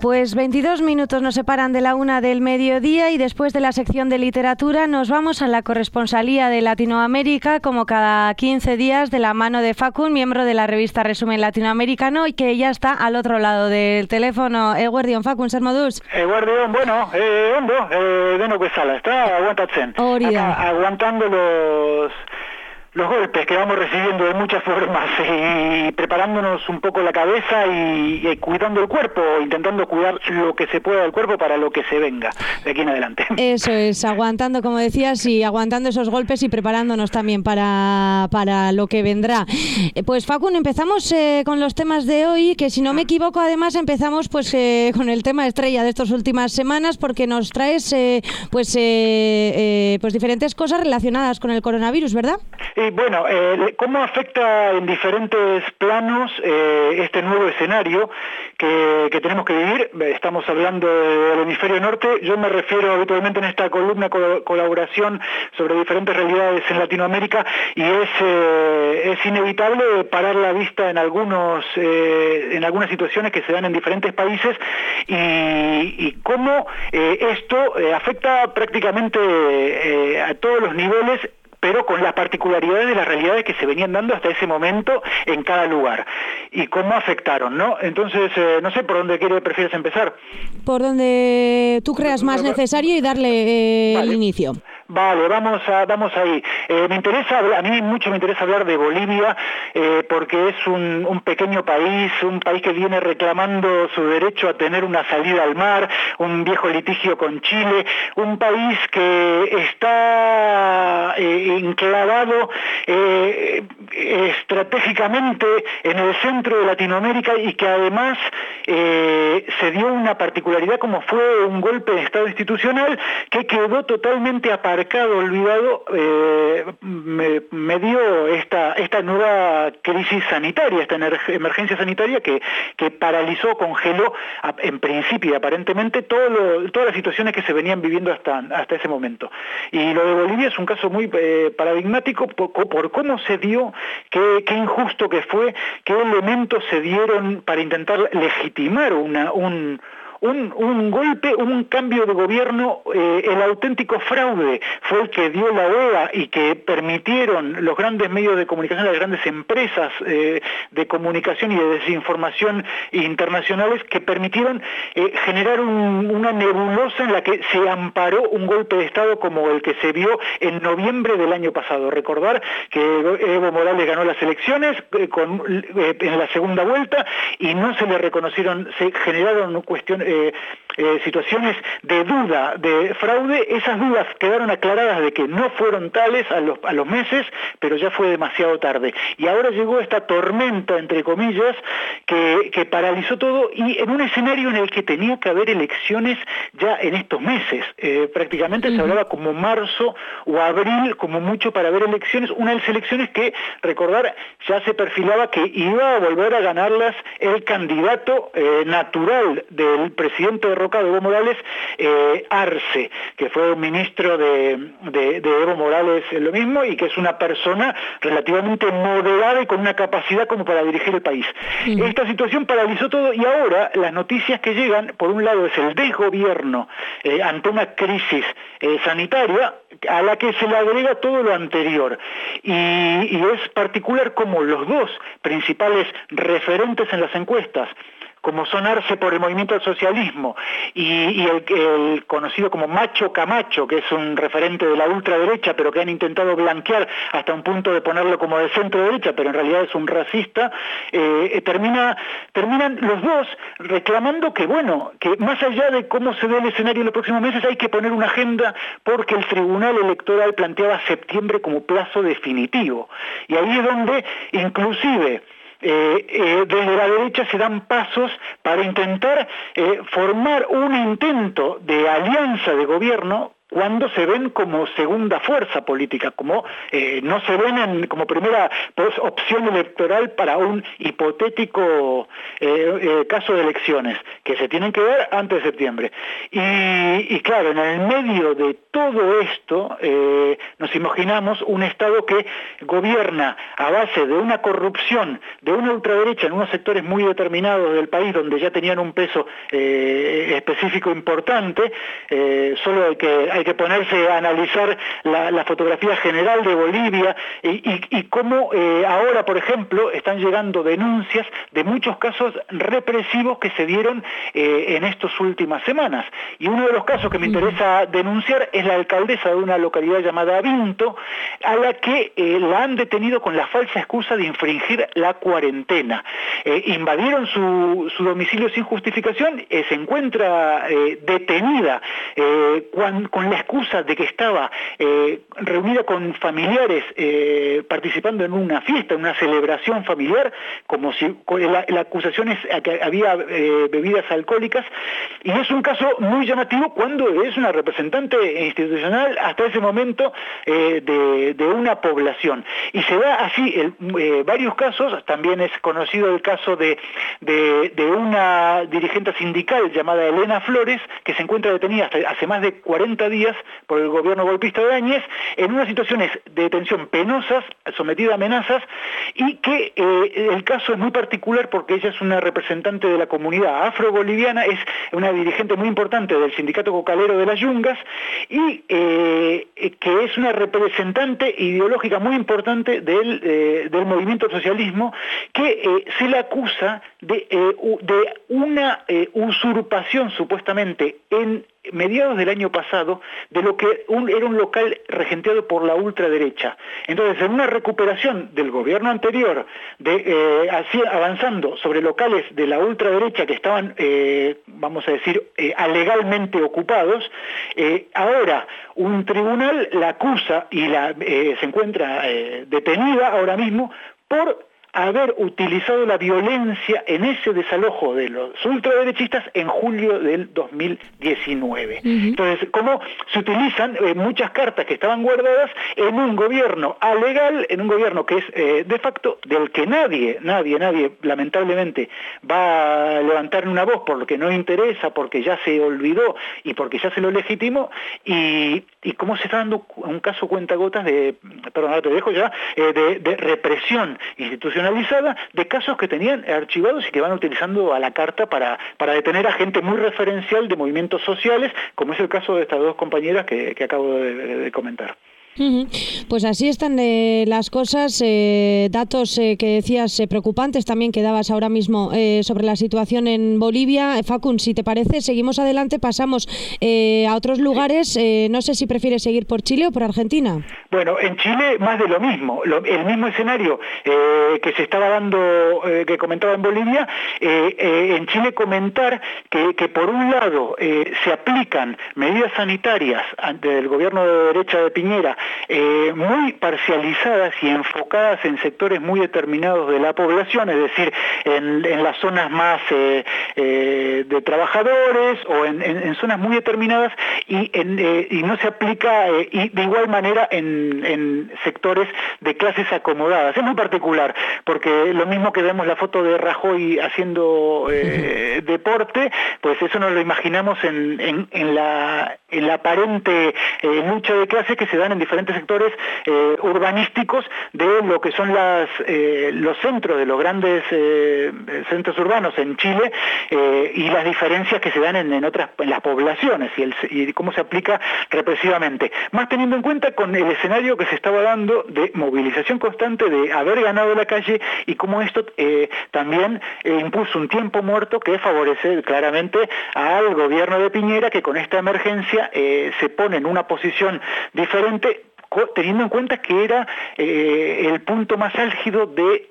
Pues 22 minutos nos separan de la 1 del mediodía y después de la sección de literatura nos vamos a la corresponsalía de Latinoamérica, como cada 15 días, de la mano de Facun, miembro de la revista Resumen Latinoamericano, y que ya está al otro lado del teléfono. Eguerdion, Facun, zer moduz? Eguerdion, bueno, ondo, denok bezala, está aguantatzen. Acá, aguantando los golpes que vamos recibiendo de muchas formas y preparándonos un poco la cabeza y cuidando el cuerpo, intentando cuidar lo que se pueda del cuerpo para lo que se venga de aquí en adelante. Eso es, aguantando, como decías, y aguantando esos golpes y preparándonos también para lo que vendrá. Pues Facun, empezamos con los temas de hoy, que si no me equivoco además empezamos pues con el tema estrella de estas últimas semanas, porque nos traes pues diferentes cosas relacionadas con el coronavirus, ¿verdad? Bueno, ¿cómo afecta en diferentes planos este nuevo escenario que tenemos que vivir? Estamos hablando del hemisferio norte. Yo me refiero habitualmente en esta columna colaboración sobre diferentes realidades en Latinoamérica, y es inevitable parar la vista en algunas situaciones que se dan en diferentes países y cómo esto afecta prácticamente a todos los niveles, pero con las particularidades de las realidades que se venían dando hasta ese momento en cada lugar, y cómo afectaron, ¿no? Entonces, no sé por dónde prefieres empezar. Por donde tú creas más necesario y darle el inicio. Vale, vamos ahí. A mí mucho me interesa hablar de Bolivia, porque es un pequeño país, un país que viene reclamando su derecho a tener una salida al mar, un viejo litigio con Chile, un país que está enclavado estratégicamente en el centro de Latinoamérica, y que además se dio una particularidad como fue un golpe de Estado institucional que quedó totalmente olvidado, me dio esta nueva crisis sanitaria, esta emergencia sanitaria que paralizó, congeló en principio y aparentemente todas las situaciones que se venían viviendo hasta ese momento. Y lo de Bolivia es un caso muy paradigmático por cómo se dio, qué injusto que fue, qué elementos se dieron para intentar legitimar un golpe, un cambio de gobierno. El auténtico fraude fue el que dio la OEA y que permitieron los grandes medios de comunicación, las grandes empresas de comunicación y de desinformación internacionales, que permitieron generar una nebulosa en la que se amparó un golpe de Estado como el que se vio en noviembre del año pasado. Recordar que Evo Morales ganó las elecciones en la segunda vuelta y no se le reconocieron, se generaron situaciones de duda, de fraude. Esas dudas quedaron aclaradas de que no fueron tales a los meses, pero ya fue demasiado tarde. Y ahora llegó esta tormenta, entre comillas, que paralizó todo, y en un escenario en el que tenía que haber elecciones ya en estos meses. Prácticamente se hablaba como marzo o abril, como mucho, para haber elecciones. Unas elecciones que, recordar, ya se perfilaba que iba a volver a ganarlas el candidato natural del presidente derrocado Evo Morales, Arce, que fue un ministro de Evo Morales, lo mismo, y que es una persona relativamente moderada y con una capacidad como para dirigir el país. Esta situación paralizó todo, y ahora las noticias que llegan, por un lado, es el desgobierno ante una crisis sanitaria a la que se le agrega todo lo anterior, y es particular como los dos principales referentes en las encuestas, como son Arce por el movimiento al socialismo y el conocido como Macho Camacho, que es un referente de la ultraderecha, pero que han intentado blanquear hasta un punto de ponerlo como de centro derecha, pero en realidad es un racista, terminan los dos reclamando que más allá de cómo se ve el escenario en los próximos meses, hay que poner una agenda, porque el Tribunal Electoral planteaba septiembre como plazo definitivo. Y ahí es donde inclusive desde la derecha se dan pasos para intentar formar un intento de alianza de gobierno cuando se ven como segunda fuerza política, como no se ven como primera opción electoral para un hipotético caso de elecciones, que se tienen que dar antes de septiembre. Y claro, en el medio de todo esto, nos imaginamos un Estado que gobierna a base de una corrupción, de una ultraderecha en unos sectores muy determinados del país, donde ya tenían un peso específico importante. Solo hay que ponerse a analizar la fotografía general de Bolivia y cómo ahora, por ejemplo, están llegando denuncias de muchos casos represivos que se dieron en estas últimas semanas. Y uno de los casos que me interesa denunciar es la alcaldesa de una localidad llamada Vinto, a la que la han detenido con la falsa excusa de infringir la cuarentena. Invadieron su domicilio sin justificación, se encuentra detenida con la excusa de que estaba reunida con familiares participando en una fiesta, en una celebración familiar, como si la acusación es que había bebidas alcohólicas, y es un caso muy llamativo cuando es una representante institucional hasta ese momento de una población. Y se da así varios casos. También es conocido el caso de una dirigente sindical llamada Elena Flores, que se encuentra detenida hace más de 40 días por el gobierno golpista de Áñez, en unas situaciones de detención penosas, sometida a amenazas, y que el caso es muy particular porque ella es una representante de la comunidad afro-boliviana, es una dirigente muy importante del sindicato cocalero de las Yungas, y que es una representante ideológica muy importante del movimiento socialismo, que se le acusa de una usurpación supuestamente en mediados del año pasado de lo que era un local regenteado por la ultraderecha. Entonces, en una recuperación del gobierno anterior, así avanzando sobre locales de la ultraderecha que estaban, vamos a decir, alegalmente ocupados, ahora un tribunal la acusa y se encuentra detenida ahora mismo por haber utilizado la violencia en ese desalojo de los ultraderechistas en julio del 2019. Entonces, cómo se utilizan muchas cartas que estaban guardadas en un gobierno alegal, en un gobierno que es de facto, del que nadie lamentablemente va a levantar una voz por lo que no interesa, porque ya se olvidó y porque ya se lo legitimó, y cómo se está dando un caso cuentagotas de represión institucional de casos que tenían archivados y que van utilizando a la carta para detener a gente muy referencial de movimientos sociales, como es el caso de estas dos compañeras que acabo de comentar. Pues así están las cosas, datos que decías preocupantes también que dabas ahora mismo sobre la situación en Bolivia. Facun, si te parece, seguimos adelante, pasamos a otros lugares. No sé si prefieres seguir por Chile o por Argentina. Bueno, en Chile más de lo mismo, el mismo escenario que se estaba dando, que comentaba en Bolivia. En Chile comentar que por un lado se aplican medidas sanitarias del gobierno de derecha de Piñera, muy parcializadas y enfocadas en sectores muy determinados de la población, es decir, en las zonas más de trabajadores o en zonas muy determinadas, y no se aplica y de igual manera en sectores de clases acomodadas. Es muy particular porque lo mismo que vemos la foto de Rajoy haciendo deporte, pues eso nos lo imaginamos en la aparente lucha de clases que se dan en diferentes sectores urbanísticos de lo que son los centros de los grandes centros urbanos en Chile, y las diferencias que se dan en las poblaciones y cómo se aplica represivamente, más teniendo en cuenta con el escenario que se estaba dando de movilización constante, de haber ganado la calle, y cómo esto también impuso un tiempo muerto que favorece claramente al gobierno de Piñera, que con esta emergencia se pone en una posición diferente, teniendo en cuenta que era el punto más álgido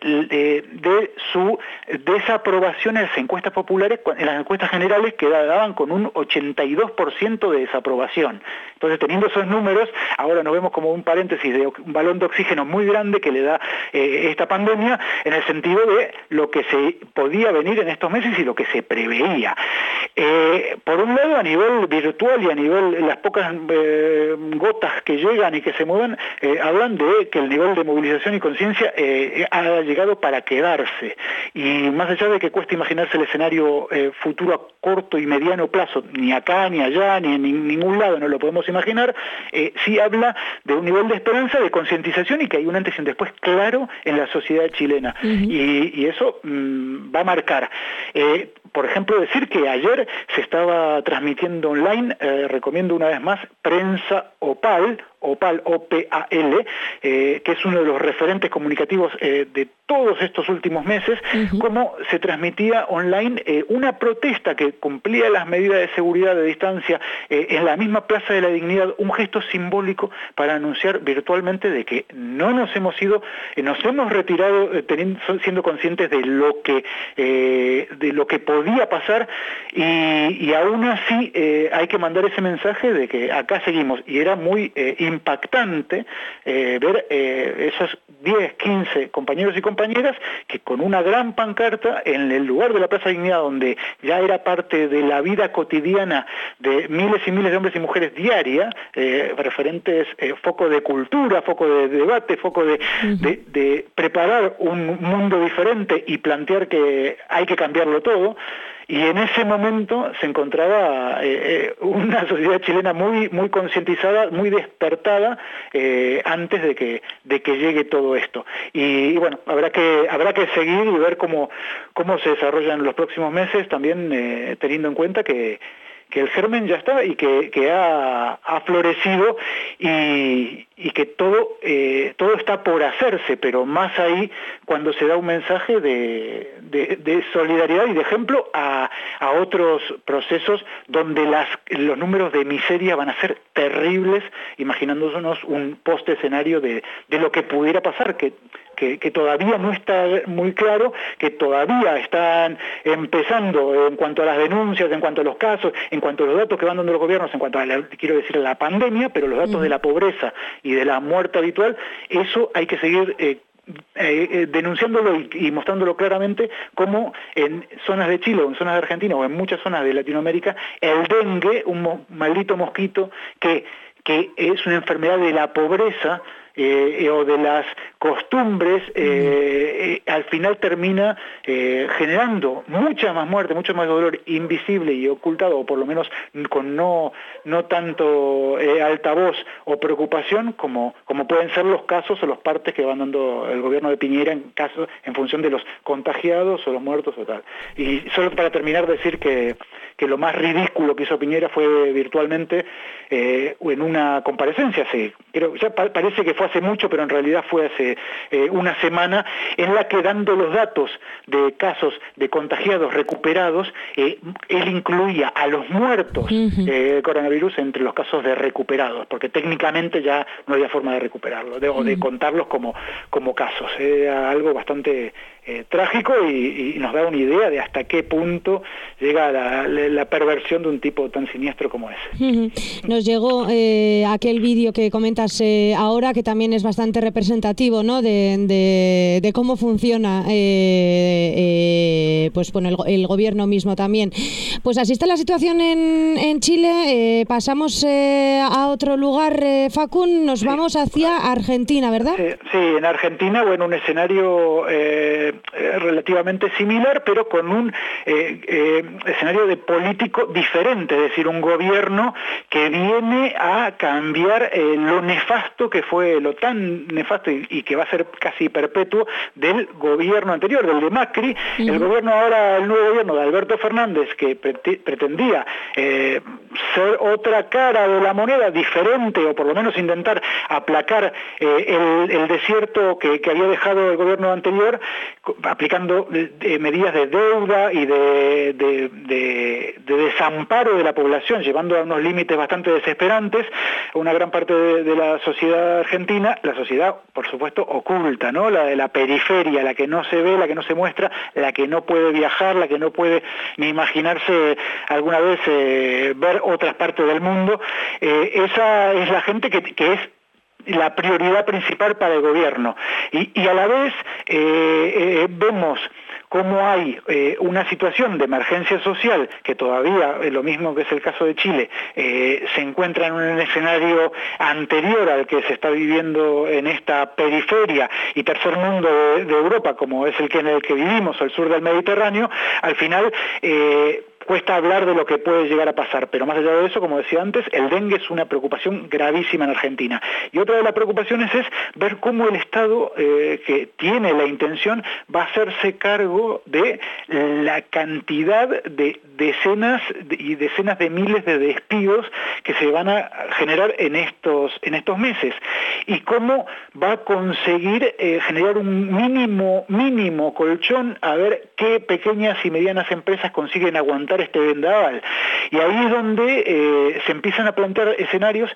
de su desaprobación en las encuestas populares, en las encuestas generales que daban con un 82% de desaprobación. Entonces, teniendo esos números, ahora nos vemos como un paréntesis de un balón de oxígeno muy grande que le da esta pandemia, en el sentido de lo que se podía venir en estos meses y lo que se preveía. Por un lado, a nivel virtual y a nivel las pocas gotas que llegan y que se mueven, hablan de que el nivel de movilización y conciencia ha llegado para quedarse. Y más allá de que cueste imaginarse el escenario futuro a corto y mediano plazo, ni acá, ni allá, ni en ningún lado no lo podemos imaginar, sí habla de un nivel de esperanza, de concientización y que hay un antes y un después claro en la sociedad chilena. Y eso va a marcar. Por ejemplo, decir que ayer se estaba transmitiendo online, recomiendo una vez más, Prensa Opal, O-P-A-L, que es uno de los referentes comunicativos de todos estos últimos meses, cómo se transmitía online una protesta que cumplía las medidas de seguridad de distancia en la misma Plaza de la Dignidad, un gesto simbólico para anunciar virtualmente de que no nos hemos ido, nos hemos retirado siendo conscientes de lo que podía pasar y aún así hay que mandar ese mensaje de que acá seguimos. Y era muy impactante ver esos 10, 15 compañeros y compañeras que con una gran pancarta en el lugar de la Plaza de Dignidad, donde ya era parte de la vida cotidiana de miles y miles de hombres y mujeres diaria, referentes, foco de cultura, foco de debate, foco de preparar un mundo diferente y plantear que hay que cambiarlo todo. Y en ese momento se encontraba una sociedad chilena muy, muy concientizada, muy despertada antes de que llegue todo esto. Y bueno, habrá que seguir y ver cómo se desarrollan los próximos meses, también teniendo en cuenta que el germen ya está y que ha florecido y que todo está por hacerse, pero más ahí cuando se da un mensaje de solidaridad y de ejemplo a otros procesos donde los números de miseria van a ser terribles, imaginándonos un post-escenario de lo que pudiera pasar, que todavía no está muy claro, que todavía están empezando en cuanto a las denuncias, en cuanto a los casos, en cuanto a los datos que van dando los gobiernos, en cuanto a la pandemia, pero los datos de la pobreza y de la muerte habitual, eso hay que seguir denunciándolo y mostrándolo claramente, como en zonas de Chile o en zonas de Argentina o en muchas zonas de Latinoamérica, el dengue, un maldito mosquito que es una enfermedad de la pobreza, o de las costumbres, al final termina generando mucha más muerte, mucho más dolor invisible y ocultado, o por lo menos con no tanto altavoz o preocupación como pueden ser los casos o los partes que van dando el gobierno de Piñera en función de los contagiados o los muertos o tal. Y solo para terminar, decir que lo más ridículo que hizo Piñera fue virtualmente en una comparecencia, ya parece que fue hace mucho, pero en realidad fue hace una semana, en la que, dando los datos de casos de contagiados recuperados, él incluía a los muertos de coronavirus entre los casos de recuperados, porque técnicamente ya no había forma de recuperarlo, o de contarlos como casos. Era algo bastante trágico y nos da una idea de hasta qué punto llega la perversión de un tipo tan siniestro como ese. Nos llegó aquel vídeo que comentas ahora, que también es bastante representativo, ¿no?, de cómo funciona pues bueno, el gobierno mismo también. Pues así está la situación en Chile. Pasamos a otro lugar, Facun, nos vamos hacia Argentina, ¿verdad? Sí, en Argentina, bueno, un escenario relativamente similar, pero con un escenario de político diferente, es decir, un gobierno que viene a cambiar lo nefasto que fue, lo tan nefasto y que va a ser casi perpetuo del gobierno anterior, del de Macri. El gobierno ahora, el nuevo gobierno de Alberto Fernández, que pretendía ser otra cara de la moneda, diferente, o por lo menos intentar aplacar el desierto que había dejado el gobierno anterior, aplicando medidas de deuda y de desamparo de la población, llevando a unos límites bastante desesperantes una gran parte de la sociedad argentina, la sociedad, por supuesto, oculta, ¿no? La de la periferia, la que no se ve, la que no se muestra, la que no puede viajar, la que no puede ni imaginarse alguna vez ver otras partes del mundo. Esa es la gente que es la prioridad principal para el gobierno. Y a la vez vemos cómo hay una situación de emergencia social que todavía, lo mismo que es el caso de Chile, se encuentra en un escenario anterior al que se está viviendo en esta periferia y tercer mundo de Europa, como es en el que vivimos, el sur del Mediterráneo. Al final cuesta hablar de lo que puede llegar a pasar, pero más allá de eso, como decía antes, el dengue es una preocupación gravísima en Argentina. Y otra de las preocupaciones es ver cómo el Estado, que tiene la intención, va a hacerse cargo de la cantidad de decenas y decenas de miles de despidos que se van a generar en estos meses, y cómo va a conseguir generar un mínimo colchón, a ver qué pequeñas y medianas empresas consiguen aguantar este vendaval. Y ahí es donde se empiezan a plantear escenarios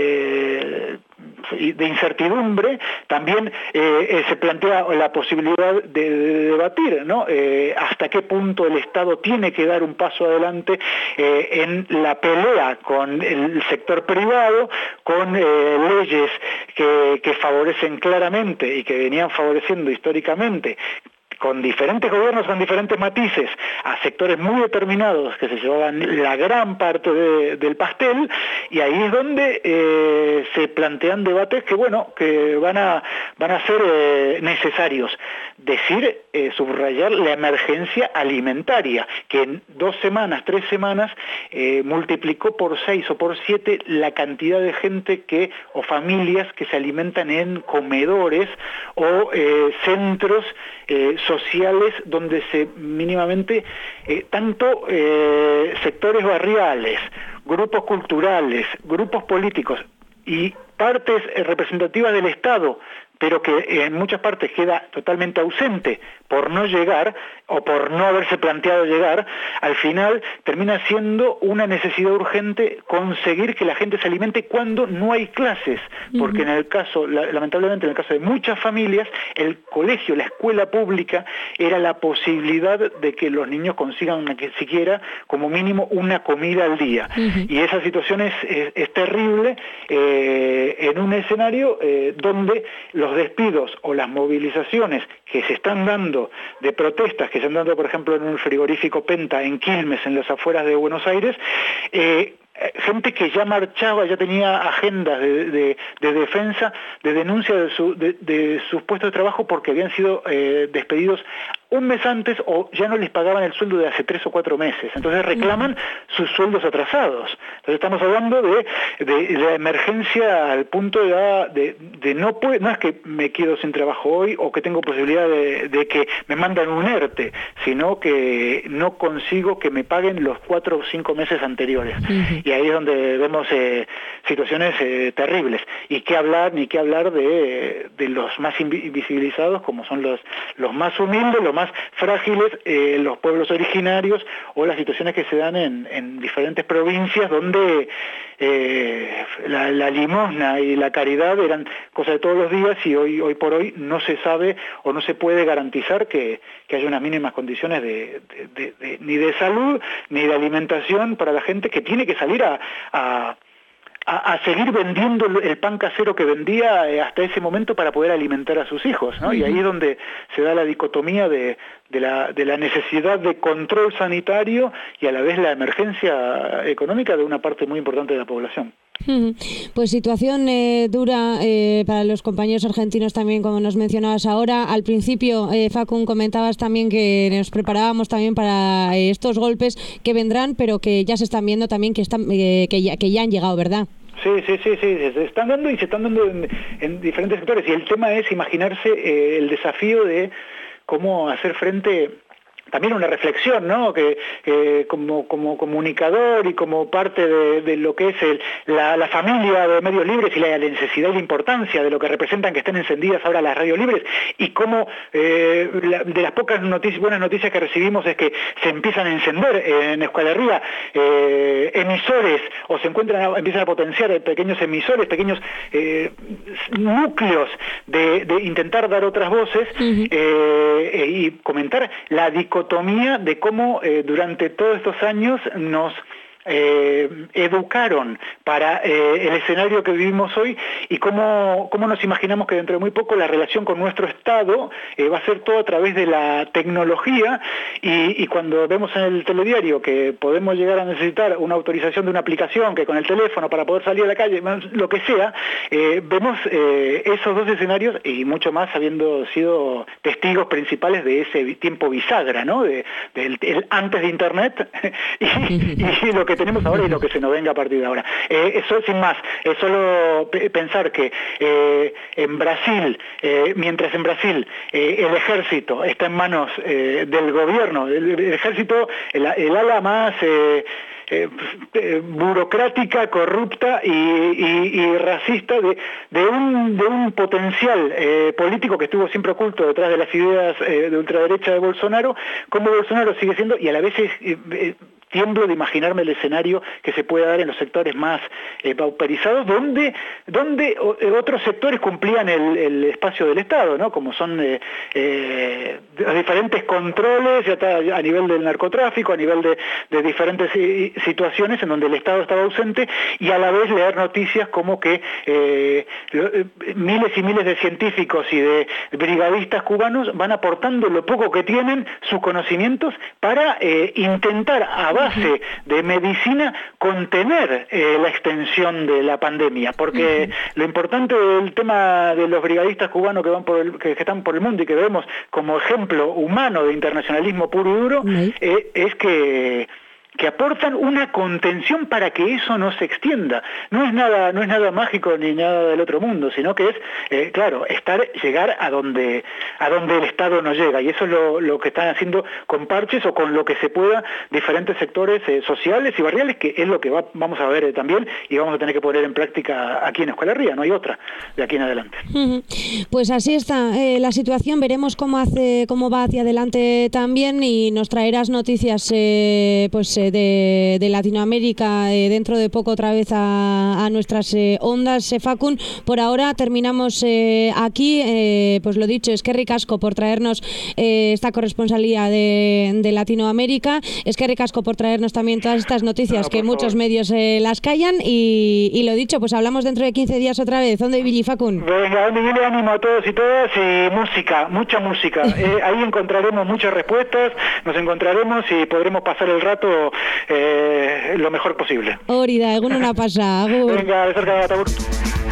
de incertidumbre. También se plantea la posibilidad de debatir, ¿no? Hasta qué punto el Estado tiene que dar un paso adelante en la pelea con el sector privado, con leyes que favorecen claramente y que venían favoreciendo históricamente, con diferentes gobiernos, con diferentes matices, a sectores muy determinados que se llevaban la gran parte del pastel, y ahí es donde se plantean debates que van a ser necesarios. Decir, subrayar la emergencia alimentaria, que en 2 semanas, 3 semanas, multiplicó por 6 o por 7 la cantidad de gente o familias que se alimentan en comedores o centros sociales donde se mínimamente, tanto sectores barriales, grupos culturales, grupos políticos y partes representativas del Estado, pero que en muchas partes queda totalmente ausente por no llegar o por no haberse planteado llegar, al final termina siendo una necesidad urgente conseguir que la gente se alimente cuando no hay clases, porque en el caso, lamentablemente en el caso de muchas familias, el colegio, la escuela pública era la posibilidad de que los niños consigan siquiera como mínimo una comida al día. Y esa situación es terrible en un escenario donde los despidos o las movilizaciones que se están dando de protestas, que se han dado, por ejemplo, en un frigorífico Penta en Quilmes, en las afueras de Buenos Aires, gente que ya marchaba, ya tenía agendas de defensa, de denuncia de sus puestos de trabajo porque habían sido despedidos un mes antes o ya no les pagaban el sueldo de hace 3 o 4 meses. Entonces reclaman sus sueldos atrasados. Entonces estamos hablando de la emergencia al punto de no es que me quedo sin trabajo hoy o que tengo posibilidad de que me mandan un ERTE, sino que no consigo que me paguen los 4 o 5 meses anteriores. Y ahí es donde vemos situaciones terribles. Y ni qué hablar de los más invisibilizados, como son los más humildes, los más frágiles, los pueblos originarios, o las situaciones que se dan en diferentes provincias donde la limosna y la caridad eran cosas de todos los días, y hoy por hoy no se sabe o no se puede garantizar que haya unas mínimas condiciones ni de salud ni de alimentación para la gente que tiene que salir a seguir vendiendo el pan casero que vendía hasta ese momento para poder alimentar a sus hijos, ¿no? Y ahí es donde se da la dicotomía de la necesidad de control sanitario y a la vez la emergencia económica de una parte muy importante de la población. Pues situación dura para los compañeros argentinos también, como nos mencionabas ahora. Al principio, Facun, comentabas también que nos preparábamos también para estos golpes que vendrán, pero que ya se están viendo también que ya han llegado, ¿verdad? Sí, se están dando y se están dando en diferentes sectores. Y el tema es imaginarse el desafío de cómo hacer frente... También una reflexión, ¿no? Que como comunicador y como parte de lo que es la familia de medios libres y la necesidad y la importancia de lo que representan que estén encendidas ahora las radios libres y cómo de las pocas buenas noticias que recibimos es que se empiezan a encender en Euskal Herria emisores o empiezan a potenciar pequeños emisores, pequeños núcleos de intentar dar otras voces y comentar la dicotomía de cómo durante todos estos años nos educaron para el escenario que vivimos hoy y cómo nos imaginamos que dentro de muy poco la relación con nuestro Estado va a ser todo a través de la tecnología y cuando vemos en el telediario que podemos llegar a necesitar una autorización de una aplicación que con el teléfono para poder salir a la calle, lo que sea, vemos esos dos escenarios y mucho más habiendo sido testigos principales de ese tiempo bisagra, ¿no? Del antes de Internet y lo que tenemos ahora y lo que se nos venga a partir de ahora. Eso sin más, es solo pensar que en Brasil, mientras en Brasil el ejército está en manos del gobierno, el ejército, el ala más burocrática, corrupta y racista de un potencial político que estuvo siempre oculto detrás de las ideas de ultraderecha de Bolsonaro, como Bolsonaro sigue siendo, y a la vez tiemblo de imaginarme el escenario que se puede dar en los sectores más pauperizados, donde otros sectores cumplían el espacio del Estado, ¿no? Como son los diferentes controles a nivel del narcotráfico, a nivel de diferentes situaciones en donde el Estado estaba ausente, y a la vez leer noticias como que miles y miles de científicos y de brigadistas cubanos van aportando lo poco que tienen, sus conocimientos, para intentar a base de medicina contener la extensión de la pandemia, porque lo importante del tema de los brigadistas cubanos que están por el mundo y que vemos como ejemplo humano de internacionalismo puro y duro, es que aportan una contención para que eso no se extienda. No es nada mágico ni nada del otro mundo, sino que es, llegar a donde el Estado no llega, y eso es lo que están haciendo con parches o con lo que se pueda diferentes sectores sociales y barriales, que es lo que vamos a ver también y vamos a tener que poner en práctica aquí en Euskal Herria, no hay otra de aquí en adelante. Pues así está la situación, veremos cómo va hacia adelante también, y nos traerás noticias de Latinoamérica dentro de poco otra vez a nuestras ondas, Facun. Por ahora terminamos aquí, pues lo dicho, eskerrik asko por traernos esta corresponsalía de Latinoamérica, eskerrik asko por traernos también todas estas noticias que muchos medios las callan, y lo dicho, pues hablamos dentro de 15 días otra vez. ¿Dónde Billy, Facun? Venga, Miguel, ánimo a todos y todas, y música, mucha música. Ahí encontraremos muchas respuestas, nos encontraremos y podremos pasar el rato lo mejor posible. Hori da, egun ona pasa, agur. Venga, de cerca, agur.